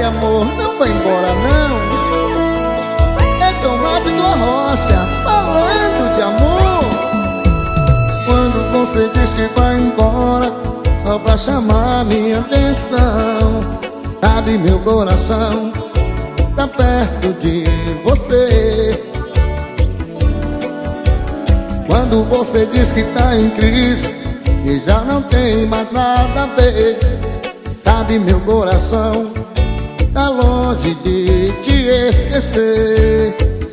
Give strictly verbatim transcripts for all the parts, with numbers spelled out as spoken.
amor, não vai embora não. É tão lá de tua rocha, falando de amor. Quando você diz que vai embora, só pra chamar minha atenção, sabe, meu coração tá perto de você. Quando você diz que tá em crise e já não tem mais nada a ver, sabe, meu coração tá longe de te esquecer.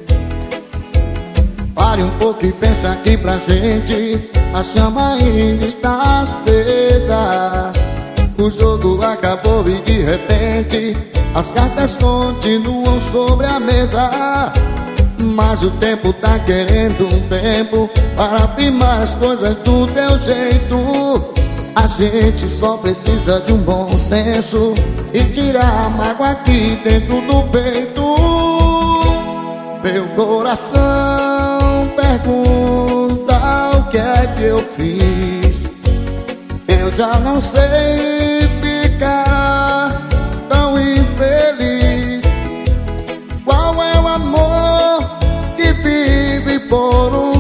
Pare um pouco e pensa aqui pra gente, a chama ainda está acesa. O jogo acabou e de repente as cartas continuam sobre a mesa. Mas o tempo tá querendo um tempo para firmar as coisas do teu jeito. A gente só precisa de um bom senso e tirar a mágoa aqui dentro do peito. Meu coração pergunta o que é que eu fiz. Eu já não sei ficar tão infeliz. Qual é o amor que vive por um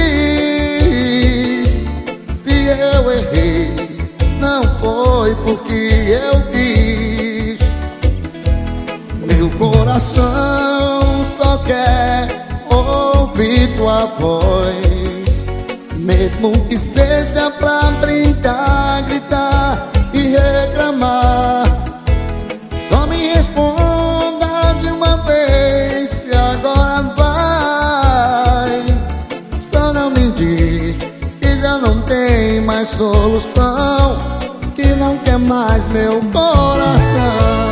triz? Se eu errei, não foi porque eu quis. Meu coração só quer ouvir tua voz, mesmo que seja pra brincar, gritar e reclamar. Só me responda de uma vez se agora vai. Só não me diz que já não tem mais solução, que não quer mais meu coração.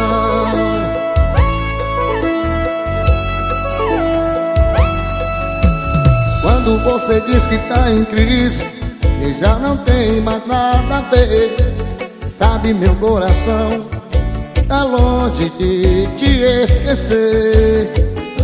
Quando você diz que tá em crise e já não tem mais nada a ver, sabe, meu coração tá longe de te esquecer.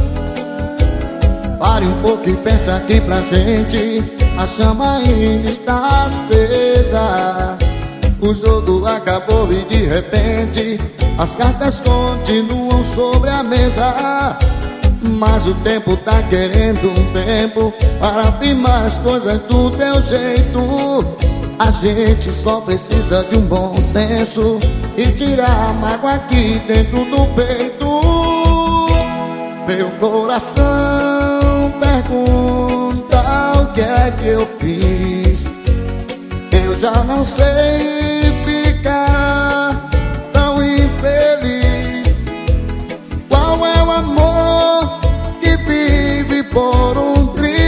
Pare um pouco e pensa aqui pra gente, a chama ainda está acesa. O jogo acabou e de repente as cartas continuam sobre a mesa. Mas o tempo tá querendo um tempo para firmar as coisas do teu jeito. A gente só precisa de um bom senso e tirar a mágoa aqui dentro do peito. Meu coração pergunta o que é que eu fiz. Eu já não sei ficar tão infeliz. Qual é o amor que vive por um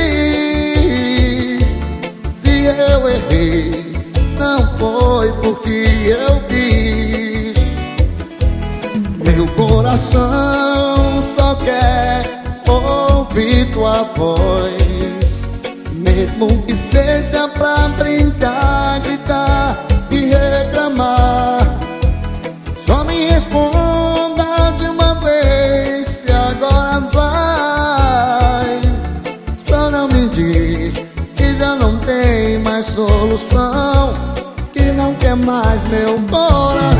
triz? Se eu errei, não foi porque eu quis. Meu coração só quer ouvir tua voz, mesmo que seja pra brincar, gritar e reclamar. Só me responda de uma vez se agora vai. Só não me diz que já não tem mais solução, que não quer mais meu coração.